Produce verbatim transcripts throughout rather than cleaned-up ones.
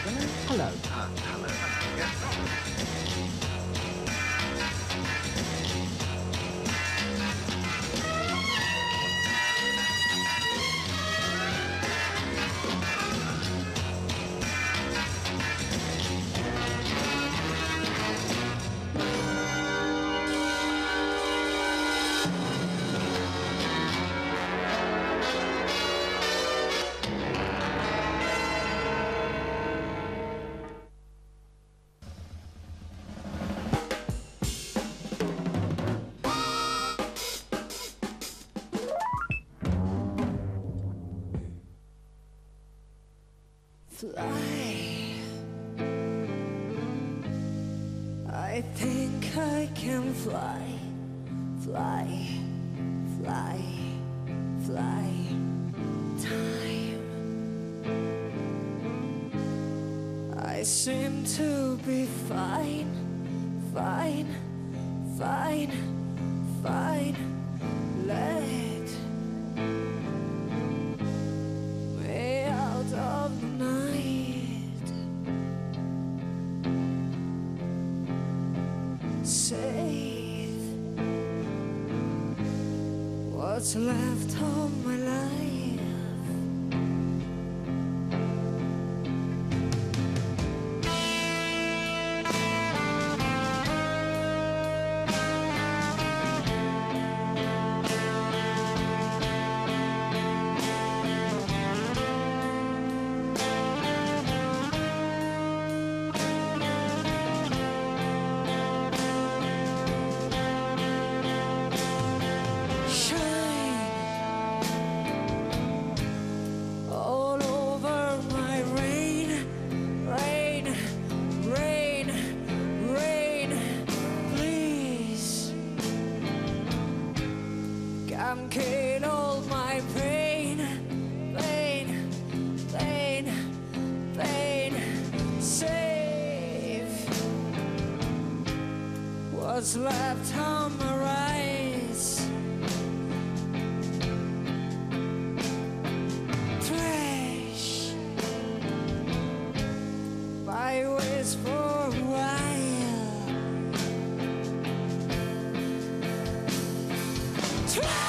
gentlemen, hello. Uh, hello. Yes. Fly. I think I can fly, fly, fly, fly. Time. I seem to be fine, fine, fine, fine. Let me out of the night. Save what's left of my life. I'm killing all my pain, pain, pain, pain. Save what's left on my rise. Trash byways for a while. Trash.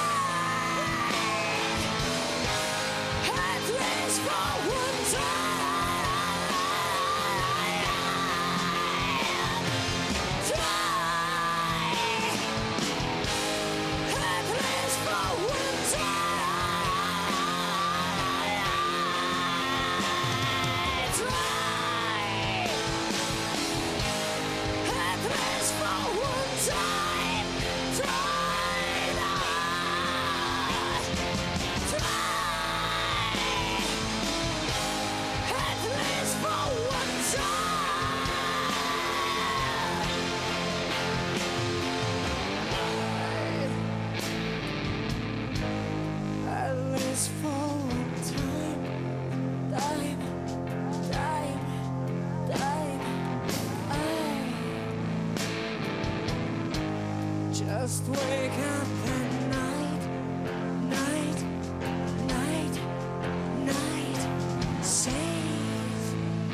Just wake up at night, night, night, night. Save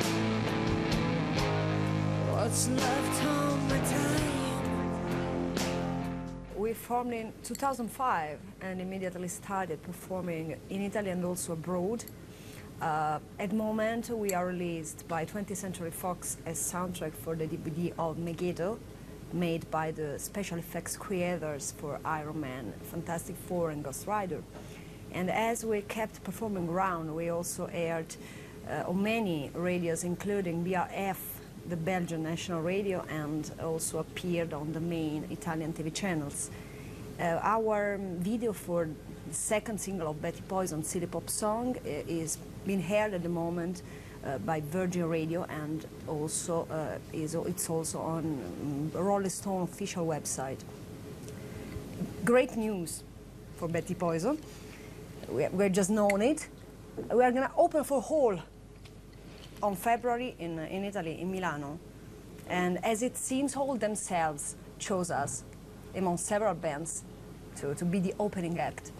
what's left on my time. We formed in two thousand five and immediately started performing in Italy and also abroad. Uh, at the moment, we are released by twentieth Century Fox as soundtrack for the D V D of Megiddo, made by the special effects creators for Iron Man, Fantastic Four and Ghost Rider. And as we kept performing around, we also aired uh, on many radios, including B R F, the Belgian national radio, and also appeared on the main Italian T V channels. Uh, our video for the second single of Betty Poison, City Pop Song, is being heard at the moment Uh, by Virgin Radio, and also uh, is it's also on um, Rolling Stone official website. Great news for Betty Poison. We, we're just known it. We are gonna open for Hall on February in in Italy, in Milano, and as it seems, Hall themselves chose us among several bands to to be the opening act.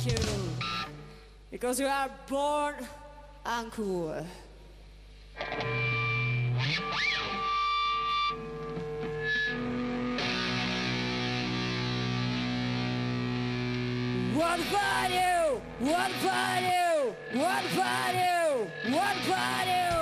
thank you. Because you are born uncool. What about you? What about you? What about you? What about you?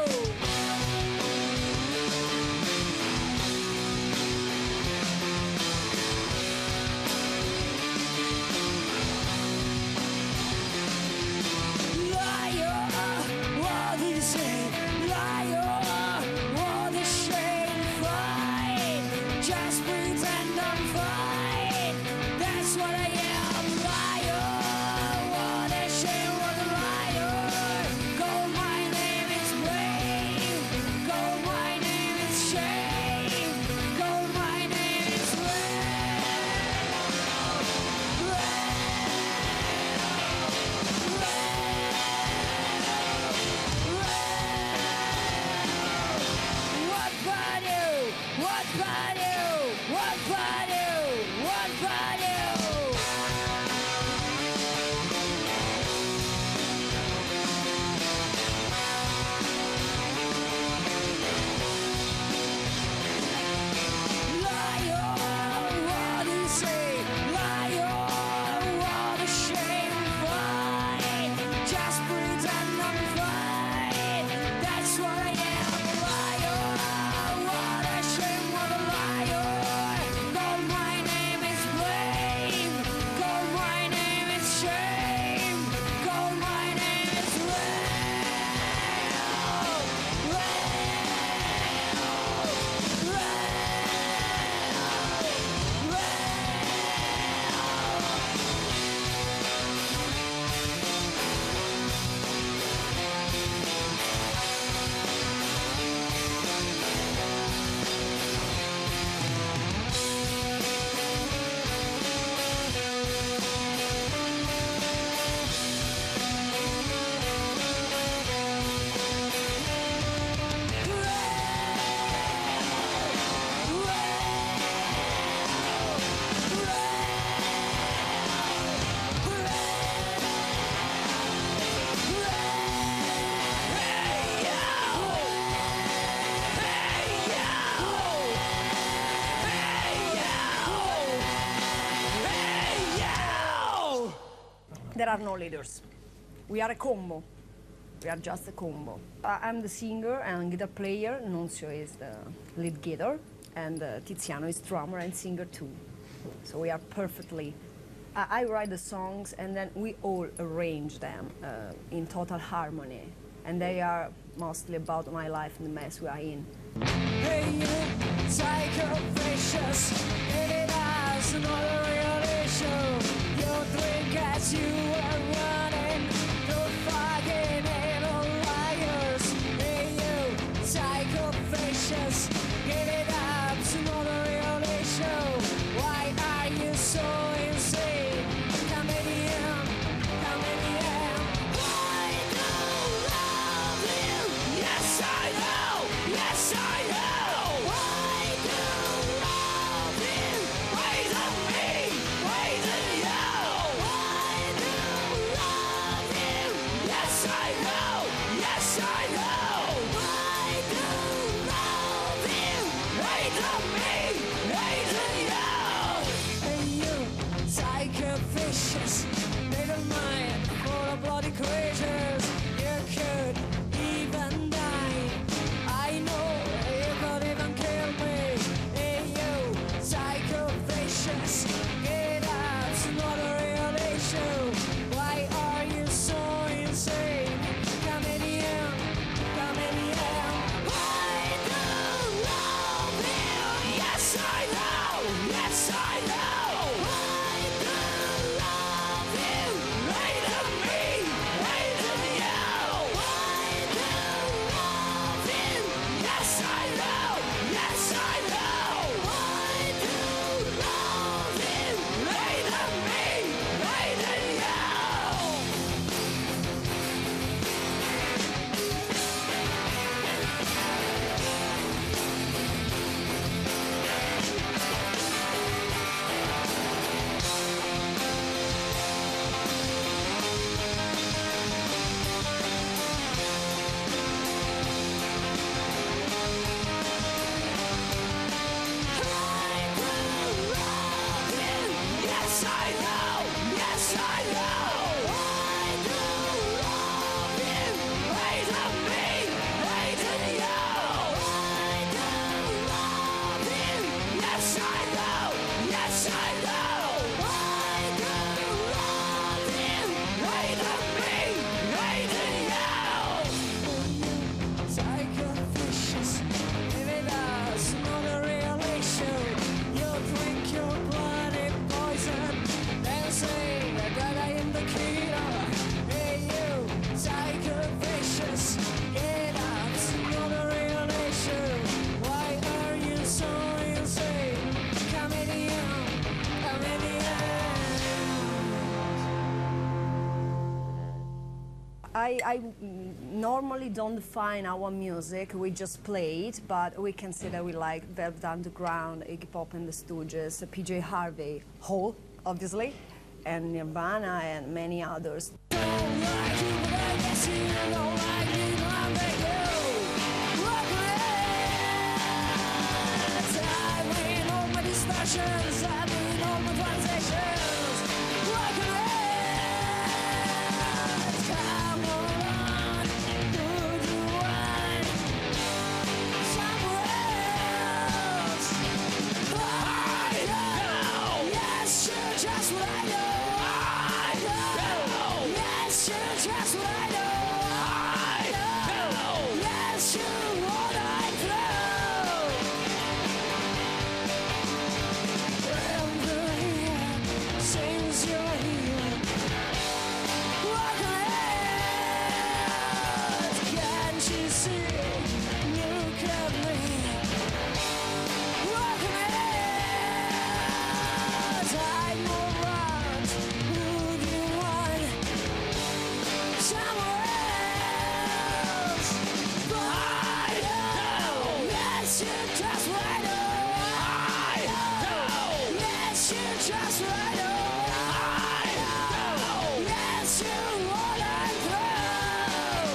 There are no leaders. We are a combo. We are just a combo. Uh, I'm the singer and guitar player. Nunzio is the lead guitar, and uh, Tiziano is drummer and singer too. So we are perfectly. Uh, I write the songs, and then we all arrange them uh, in total harmony, and they are mostly about my life and the mess we are in. Hey, you psycho precious, it has another relation. You drink as you are running, you're fucking evil liars. Hey, you psycho precious, give it up to another relation. Why are you so insane? Comedian, comedian. I do love you. Yes, I know. Yes, I know. I do love you. Wait on me. Wait on you. I do I, I mm, normally don't define our music, we just play it, but we can say that we like Velvet Underground, Iggy Pop and the Stooges, P J Harvey, Hole, obviously, and Nirvana and many others. Don't like you, but I guess you don't like me, but I beg you. Look at I win all my discussions, I win all my transactions. Look at come on, do you want somewhere else? I know. Yes, you're just what I know. I know. Yes, you're just what I know. I know. Yes, you're what I know. Well, you're here, since you're here. Walk ahead, can't you see? Look at me. Walk ahead, I know what would you want somewhere else. But I know, yes, you're just what I know. I know, yes, you're just what I know. I know, yes, you're what I know.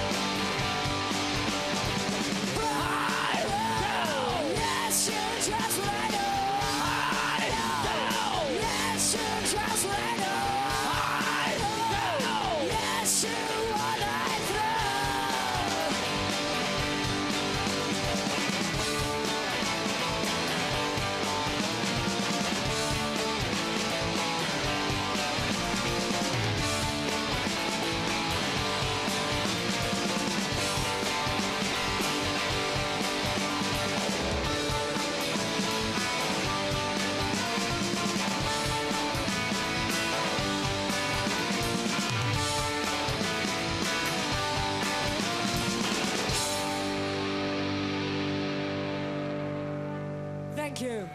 But I know, yes, you're just what I know. I know, yes, you're just what I know. I know, yes, you're what I know. Thank you.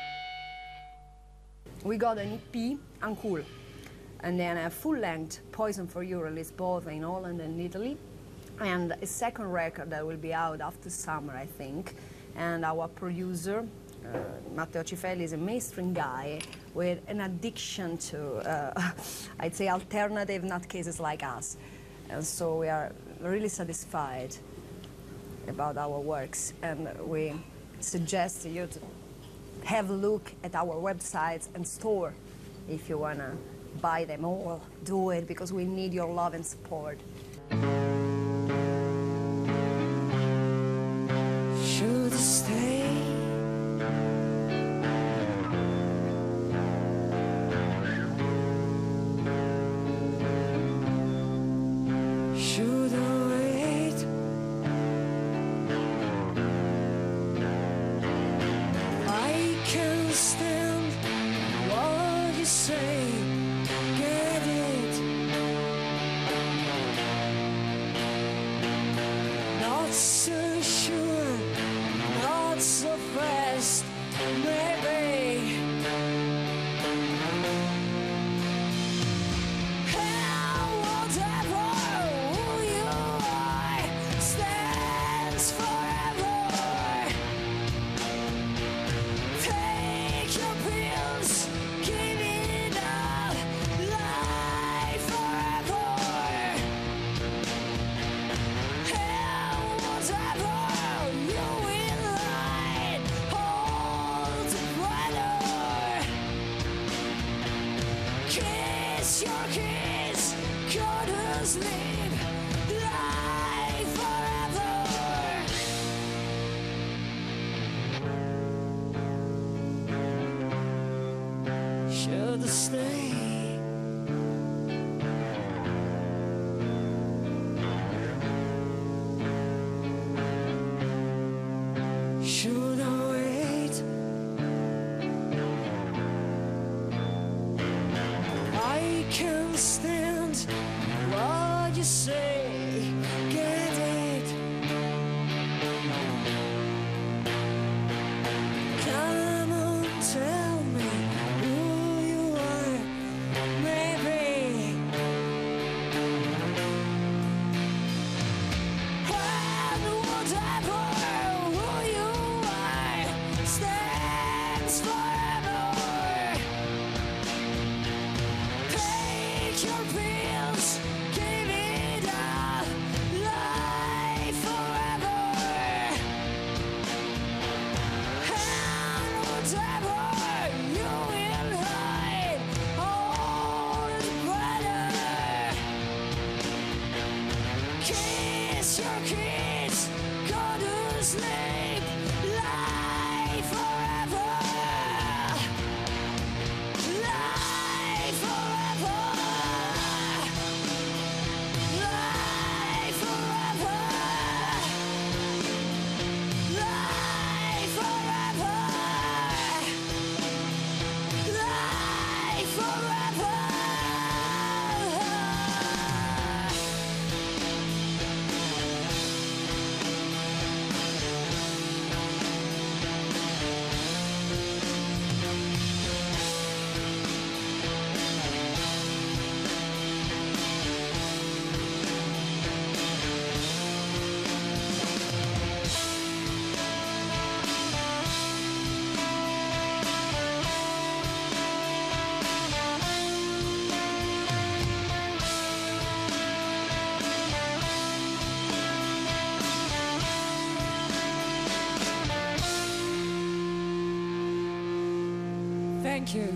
We got an E P, Uncool, and then a full-length Poison for You released both in Holland and Italy, and a second record that will be out after summer, I think. And our producer, uh, Matteo Cifelli, is a mainstream guy with an addiction to, uh, I'd say, alternative nutcases like us. And so we are really satisfied about our works, and we suggest you to have a look at our websites and store if you want to buy them all. Do it, because we need your love and support. Should I stay? Should I wait? I can't stand what you say. Get it? Not so sure, not so fast, maybe. And whatever who you are stands forever. Take your pills, give it up, life forever. And whatever you will lie, hold together. Kiss your kiss, go to sleep, life forever. Should I stay? Should I wait? I can't stand what you say. Get it? Come on, tell me who you are. Maybe kiss your kids, go to sleep, live forever, live forever, live forever, live forever, live forever. Thank you.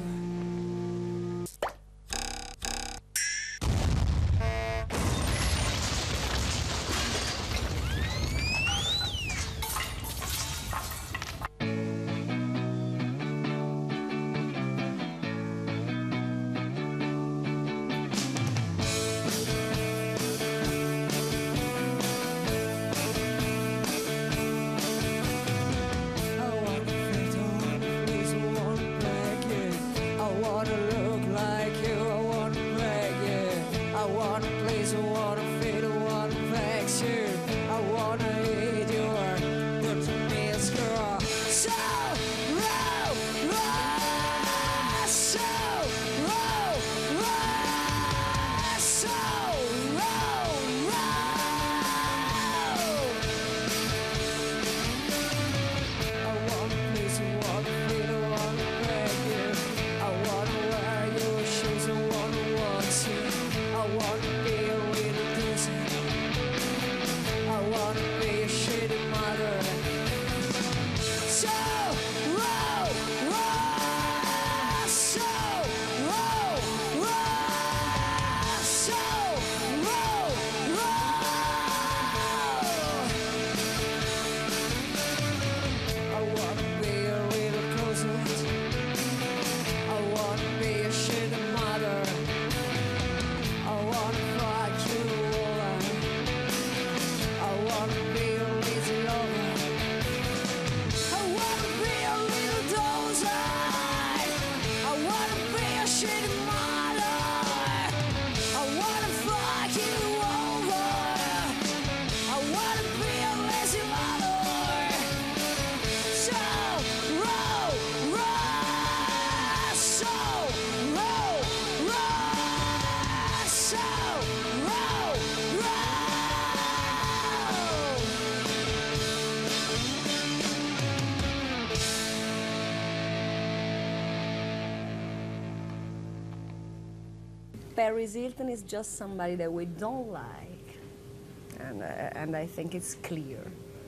Paris Hilton is just somebody that we don't like, and, uh, and I think it's clear.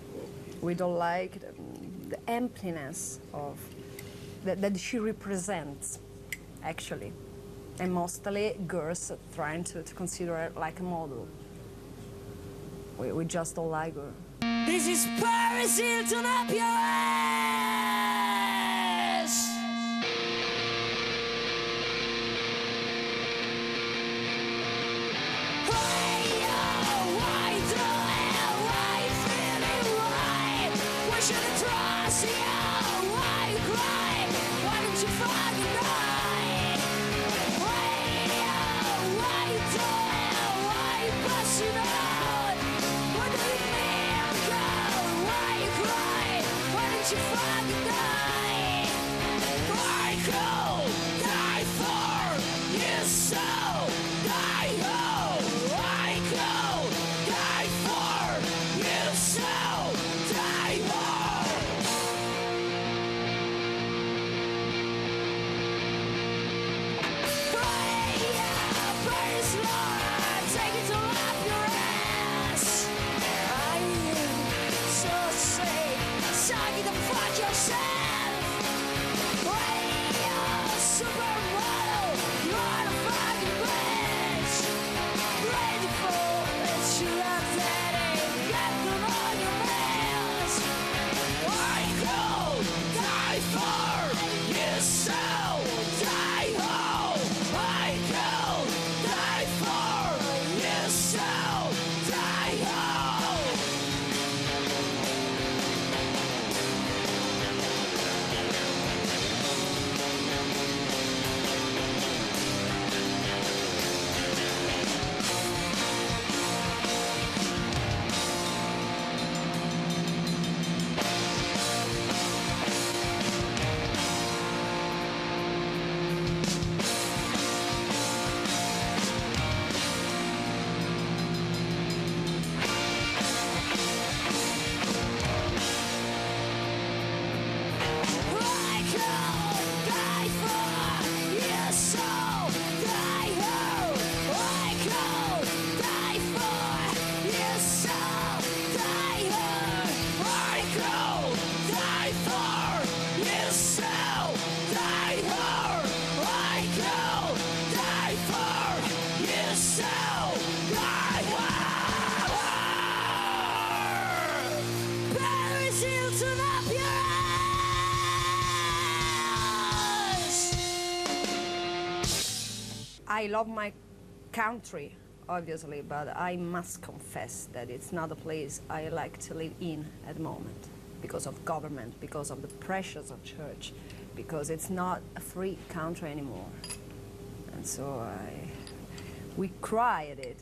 We don't like the, the emptiness of that, that she represents, actually, and mostly girls trying to, to consider her like a model. We, we just don't like her. This is Paris Hilton up your ass! Supermodel, you're a fucking bitch. Ready for it, you have I love my country, obviously, but I must confess that it's not a place I like to live in at the moment because of government, because of the pressures of church, because it's not a free country anymore. And so I, we cry at it.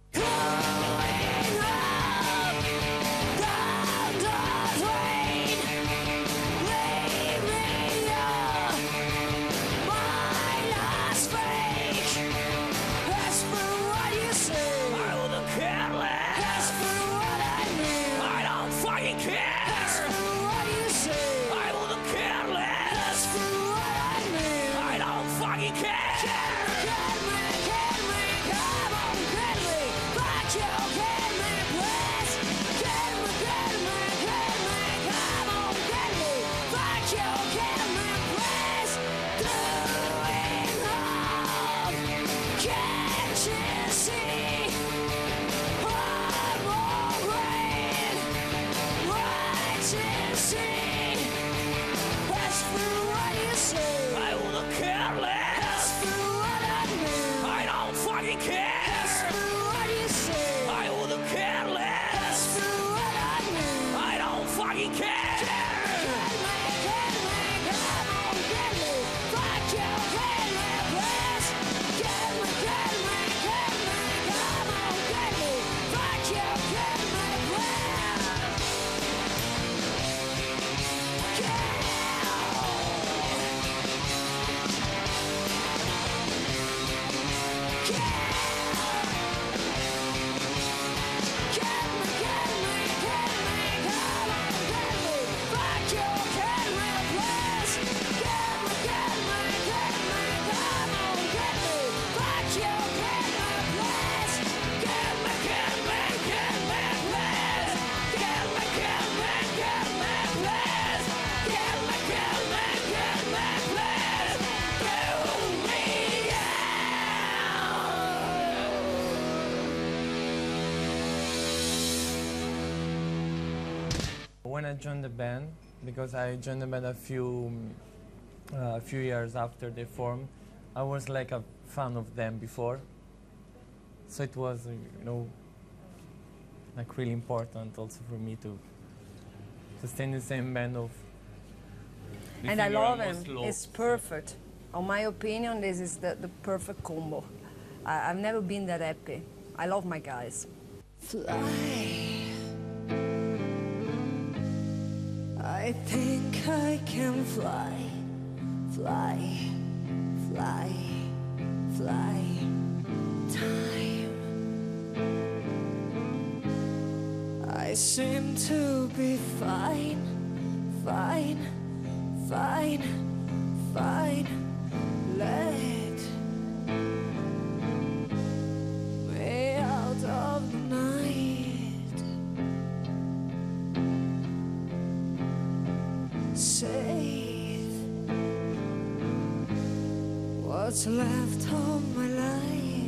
When I joined the band, because I joined the band a few, uh, a few years after they formed, I was like a fan of them before. So it was, uh, you know, like really important also for me to, to stay in the same band of. And I love him. It's perfect. In my opinion, this is the, the perfect combo. I, I've never been that happy. I love my guys. Fly. I think I can fly, fly, fly, fly. Time. I seem to be fine, fine, fine, fine. Let me out of the night. Save what's left of my life.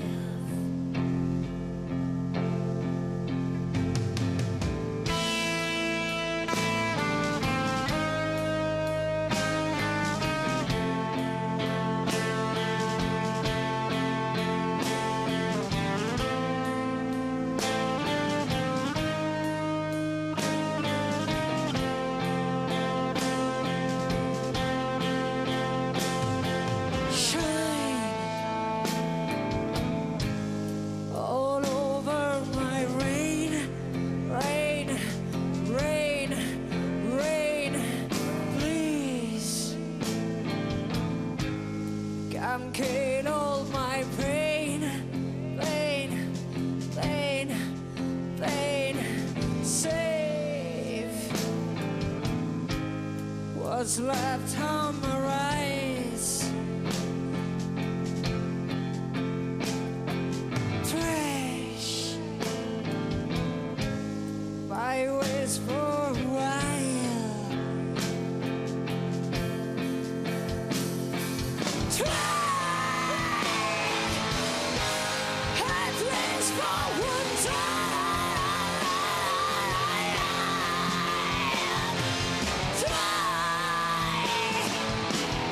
I'm killing all my pain, pain, pain, pain. Save what's left on my rise. Trash my ways for a while. Try at least for one time. Try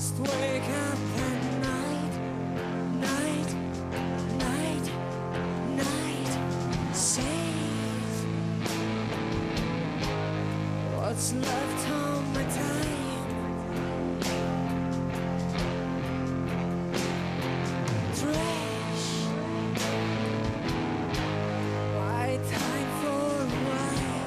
just wake up at night, night, night, night, safe. What's left on my time? Trash. Why time for a while?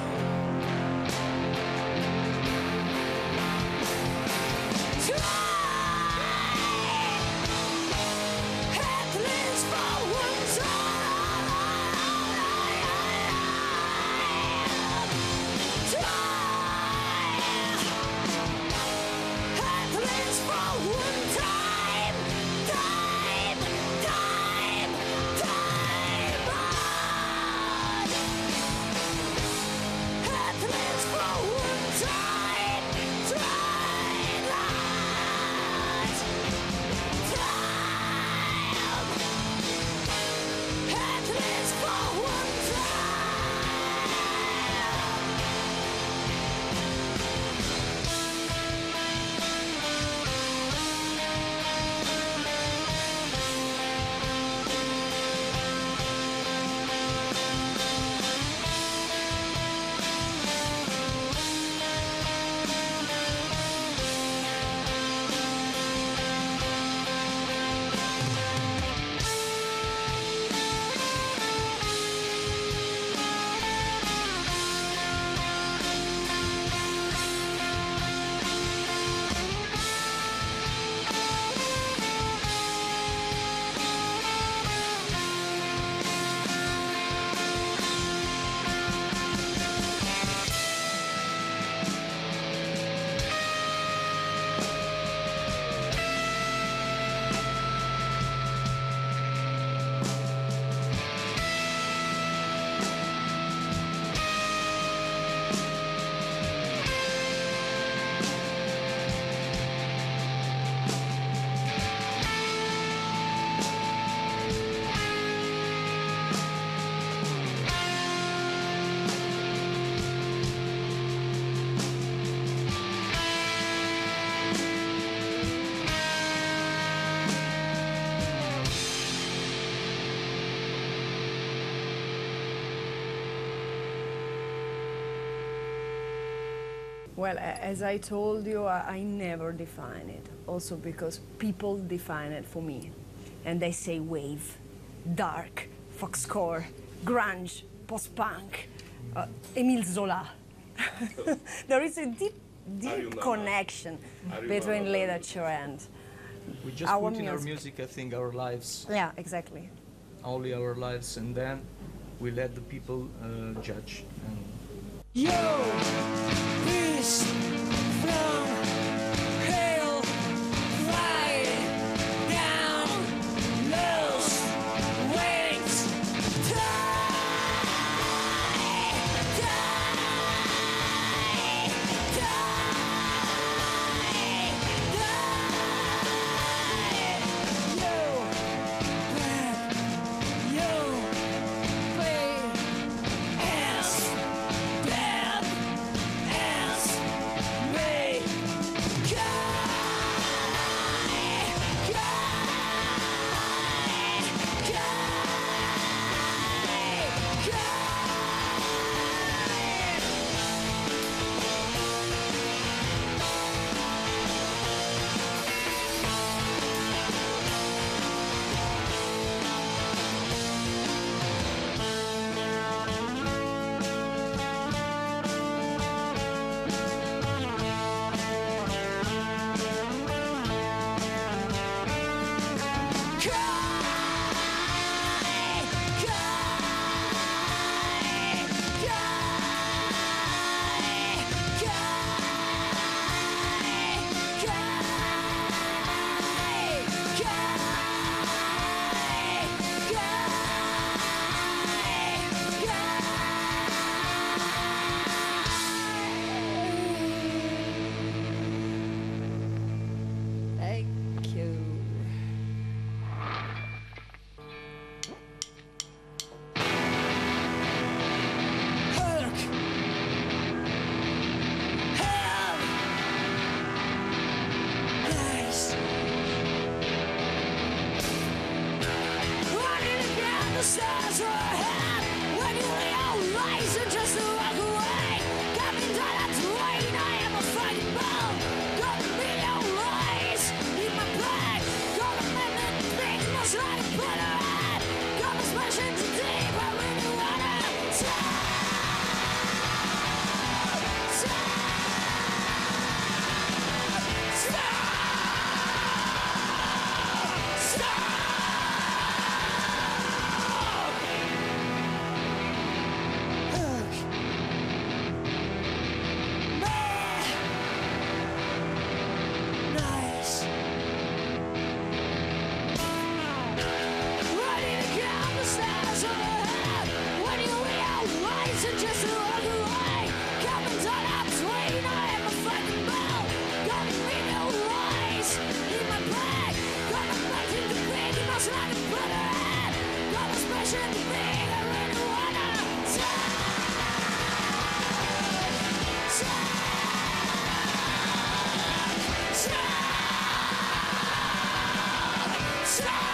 At least for one time. At least for one time. Time, time, time. At least for one time. Twilight. Time. At least for one Well, a- as I told you, I, I never define it. Also because people define it for me. And they say wave, dark, foxcore, grunge, post-punk, uh, Emile Zola. There is a deep, deep Ariel connection Ariel between Lama. literature and We just our put in our music. music, I think, our lives, Yeah, exactly. only our lives, and then we let the people uh, judge. And Yo, peace from hell, fly down, loose wings, die, die, die, die. Yo, bad, yo, play ass. Bad ass reason just to walk away. Coming down upswing, I am a fucking bell. Got me no rise in my back. Got a back in the big, it must like a brother head. Got a special in the big, I really wanna stop. Stop. Stop. Stop.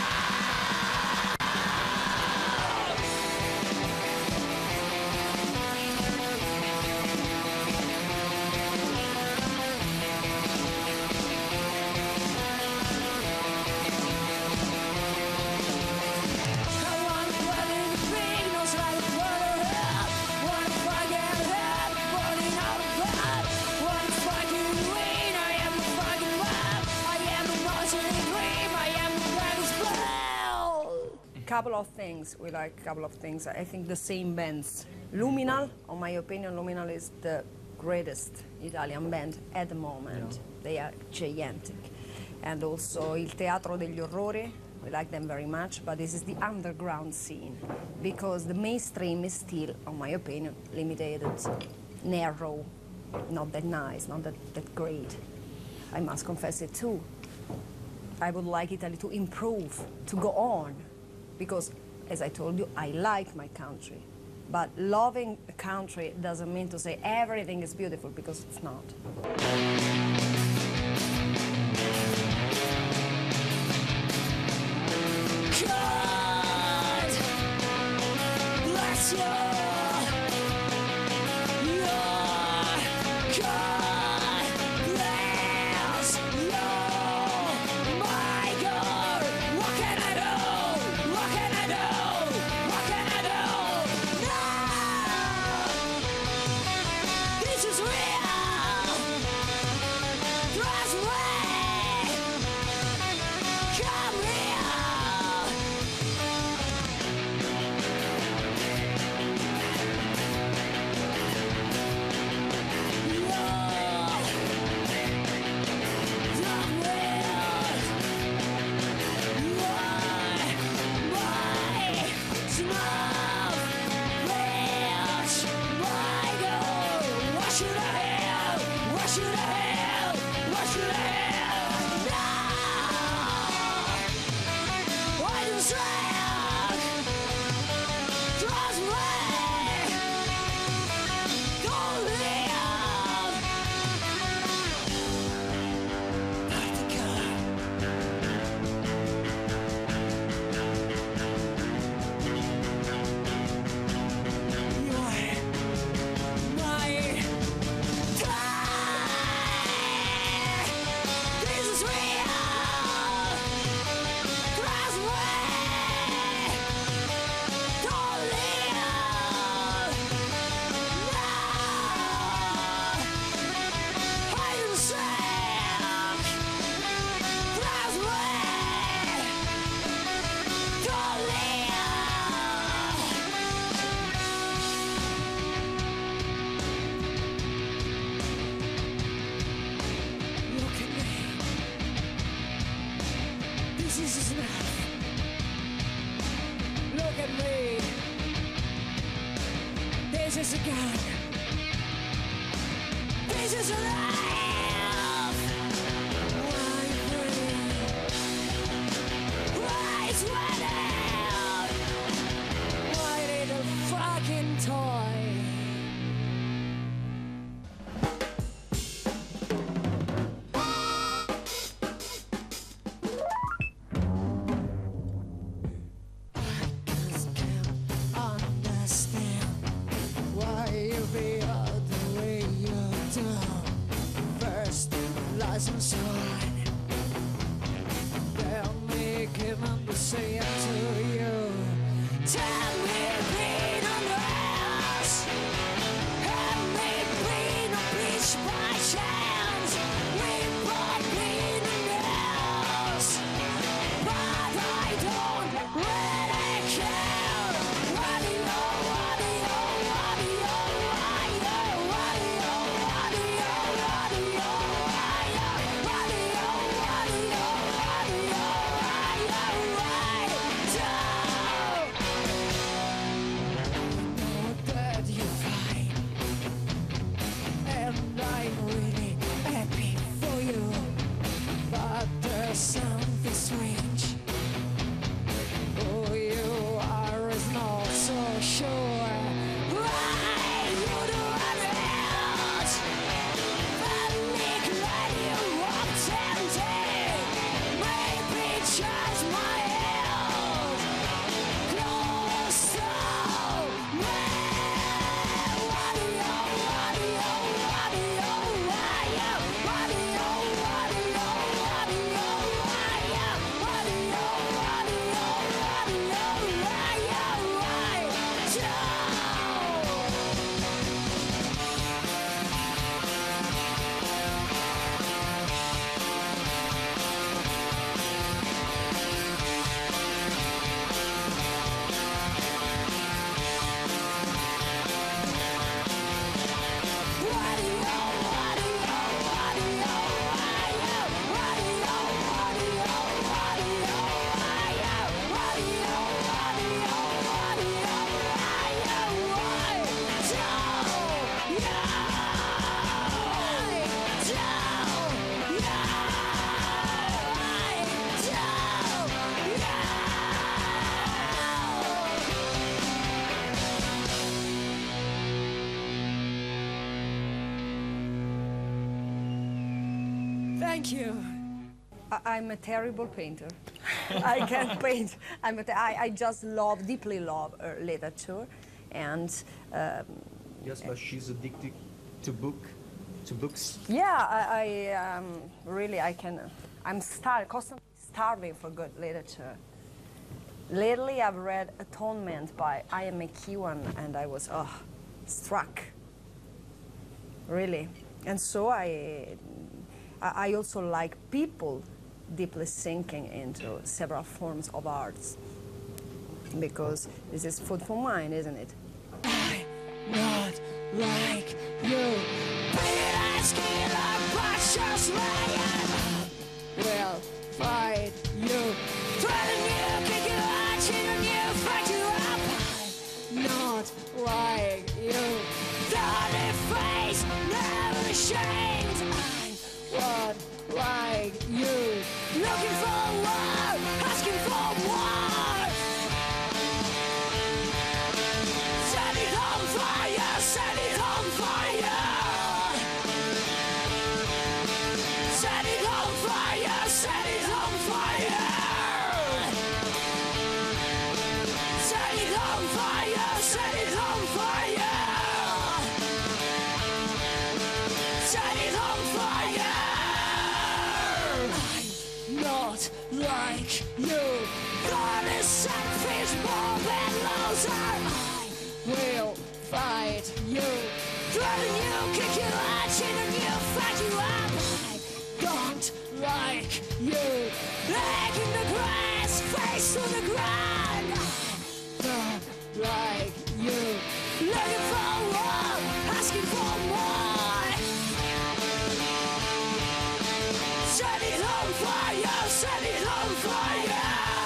Couple of things we like. Couple of things. I think the same bands. Luminal, in my opinion, Luminal is the greatest Italian band at the moment. They are gigantic. And also Il Teatro degli Orrori. We like them very much, but this is the underground scene because the mainstream is still, in my opinion, limited, narrow, not that nice, not that, that great. I must confess it too. I would like Italy to improve, to go on, because, as I told you, I like my country. But loving a country doesn't mean to say everything is beautiful, because it's not. God bless you. This is a gun. This is a life. Why breathe? Why sweat out? Why did a fucking toy? License one. Tell me, give them the say to you. Tell me, be no less. Have me be no bleach by chance. We both be no else. But I don't really care. What do you, what do you, what do you, what do you, what do you, what do you, what do you, what do you? Thank you. I- I'm a terrible painter. I can't paint. I'm a t- I, I just love, deeply love uh, literature, and um, Yes, but she's addicted to book, to books. yeah, I, I um, really I can. I'm star- constantly starving for good literature. Lately, I've read Atonement by Ian McEwan, and I was oh, struck. Really, and so I, I I also like people deeply sinking into several forms of arts, because this is food for mind, isn't it? I'm not like you. Peter Skinner, precious lion. Will fight you. Threaten you, kick you out, cheat on you, fight you up. I'm not like you. Dirty face, never ashamed. I'm not like you. Looking for war, asking for war. Set it on fire, set it on fire. Set it on fire, set it on fire. Set it on fire, set it on fire. Set it on fire. I'm not like you. God is selfish, bomb and loser. I will fight you. Threaten you, kick you out, cheat on you, fight you up. I don't like you. Leg in the grass, face to the ground. I don't like you. Looking for war, asking for more. Set it on fire, set it on fire.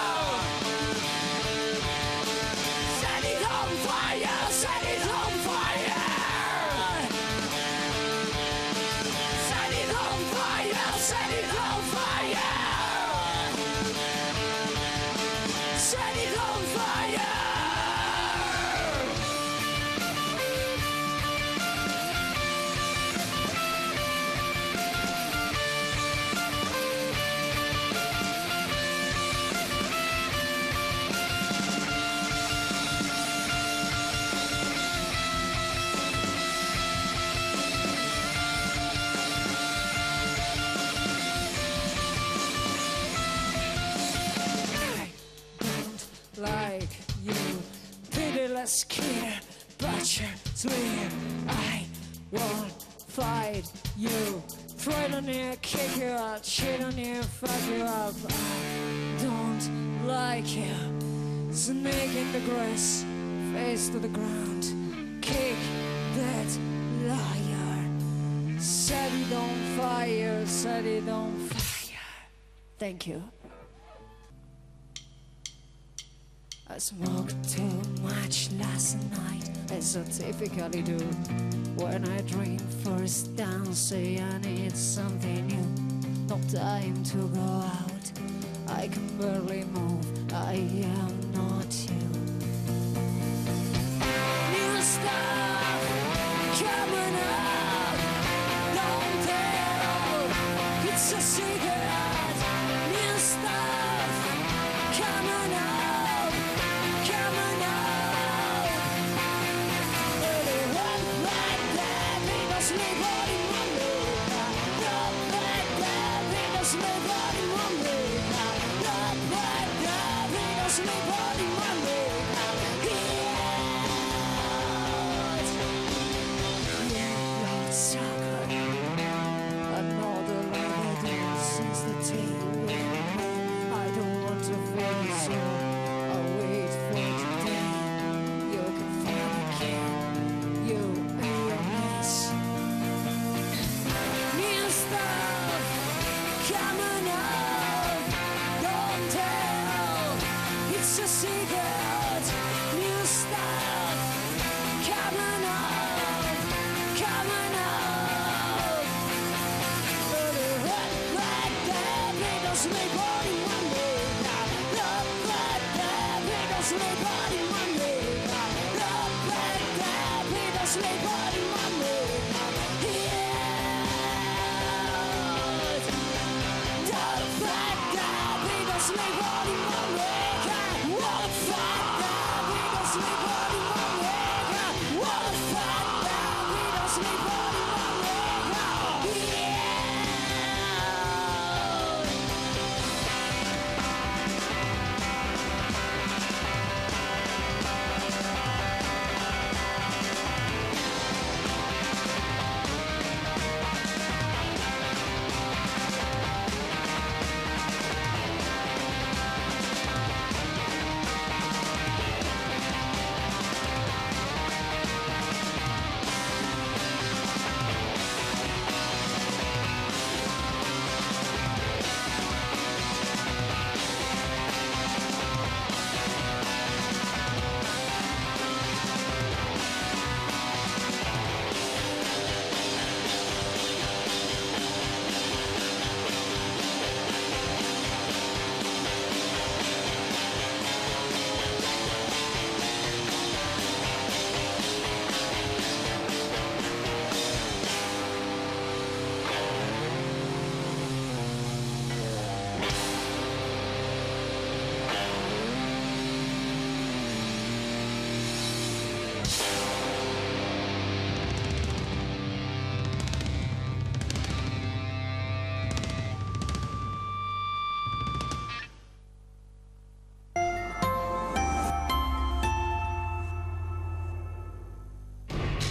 Set it on fire, set it on fire. Set it on fire, set it on fire. Set it on fire. Like you, pitiless killer, butcher, swear. I won't fight you. Threaten you, kick you out, cheat on you, fuck you up. I don't like you. Snake in the grass, face to the ground. Kick that liar. Set it on fire, set it on fire. Thank you. I smoked too much last night, as I typically do. When I drink first down, say I need something new. No time to go out, I can barely move, I am not you. New stuff coming up, don't tell, it's a secret. New stuff coming up, coming up. Anyone like that, because nobody wants me. Not like that, because nobody wants me. Not like that, because nobody wants me. Yeah, Lord Sucker. I know the love I do since the day you went. I don't want to face you. I'll wait for today. You can find again. You and your mess. New stuff coming up. Don't tell. It's a secret. New stuff coming up. Coming up. But it went like that because nobody want me. Not like that because nobody want me. Not like that because nobody want me. Yeah.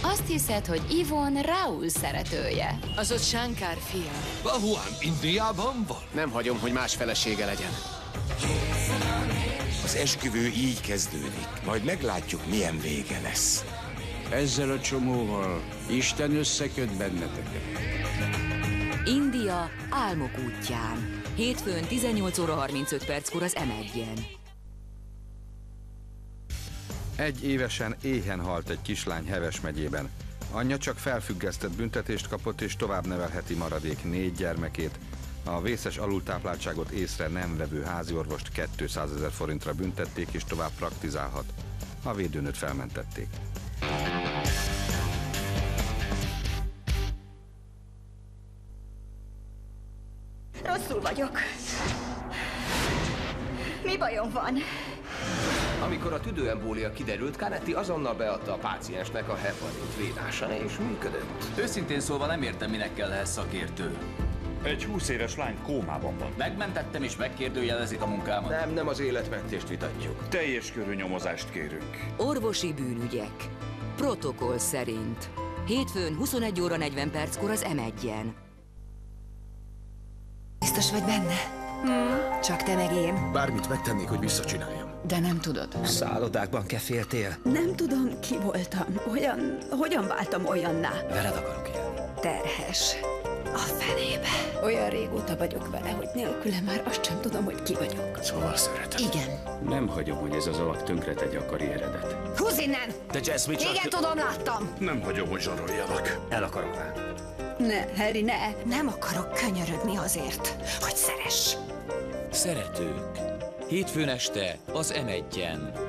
Azt hiszed, hogy Yvonne Raoul szeretője. Az ott Shankar fia. Bahuán Indiában van? Nem hagyom, hogy más felesége legyen. Az esküvő így kezdődik. Majd meglátjuk, milyen vége lesz. Ezzel a csomóval Isten összeköt benneteket. India álmok útján. Hétfőn tizennyolc óra harmincöt perckor az em egyen. Egy évesen éhen halt egy kislány Heves megyében. Anyja csak felfüggesztett büntetést kapott, és tovább nevelheti maradék négy gyermekét. A vészes alultápláltságot észre nem vevő háziorvost kétszázezer forintra büntették, és tovább praktizálhat. A védőnőt felmentették. Rosszul vagyok. Mi bajom van? Amikor a tüdőembólia kiderült, Canetti azonnal beadta a páciensnek a heparit védása, és működött. Őszintén szólva nem értem, minek kell ehhez szakértő. Egy húsz éves lány kómában van. Megmentettem és megkérdőjelezik a munkámat. Nem, nem az életmentést vitatjuk. Teljes körű nyomozást kérünk. Orvosi bűnügyek. Protokoll szerint. Hétfőn huszonegy óra negyven perckor az em egyen. Biztos vagy benne? Hmm, csak te meg én. Bármit megtennék, hogy visszacsináljam. De nem tudod. Szállodákban keféltél? Nem tudom, ki voltam. Olyan, hogyan váltam olyanná? Veled akarok élni. Terhes. A fenébe. Olyan régóta vagyok vele, hogy nélküle már azt sem tudom, hogy ki vagyok. Szóval szeretem. Igen. Nem hagyom, hogy ez az alak tönkretegye a karrieredet. Húzz innen! Te Jazz, mit Igen, tudom, láttam. Nem hagyom, hogy zsaroljanak. El akarok válni. Ne, Harry, ne. Nem akarok könyörögni azért, hogy szeress. Szeretők. Hétfőn este az em egyen.